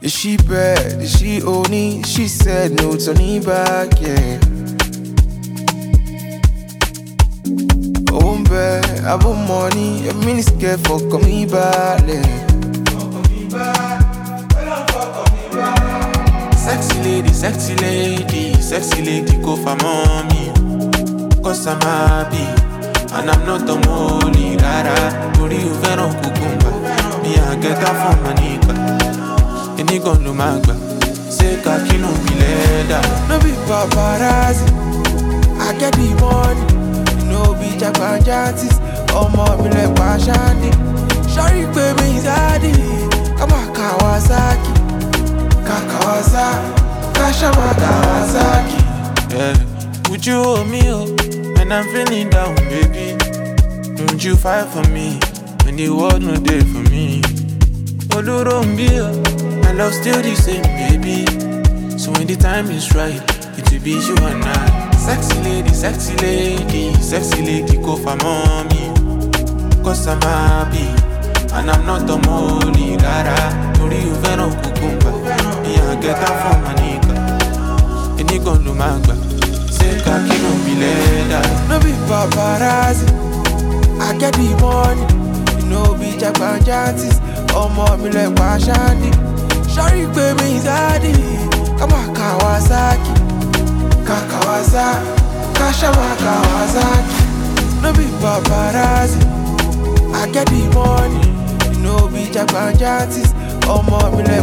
Is she bad? Is she only? She said no, turning back, yeah. Oh, bad, I have money, a mini scared for coming back, yeah. Sexy lady, go for mommy. Cause I'm happy, and I'm not the only rara. Tori you veron kukumba, me I get that from my nigga. Any gun no magba, say kaki no be leather. No be paparazzi, I get the money. No be jackpanjantis, omo me like Pashandi. Sorry baby daddy, I'm a Kawasaki. Kashama Kawasaki. Yeah, would you hold me up when I'm feeling down, baby? Don't you fight for me when the world no there for me? Olurumbia, my love still the same, baby. So when the time is right, it will be you and I. Sexy lady, go for mommy. Cause I'm happy, and I'm not the only rara. Tori you veron kukumba, me I get that from my nigga. Any gun no magba, say kaki no be leather. No be paparazzi, I get the money. No be jackpanjantis, omo me like Pashandi. Sorry baby daddy, I'm a Kawasaki. Kashama Kawasaki. No be paparazzi, I get the money. No be jackpanjantis, omo me like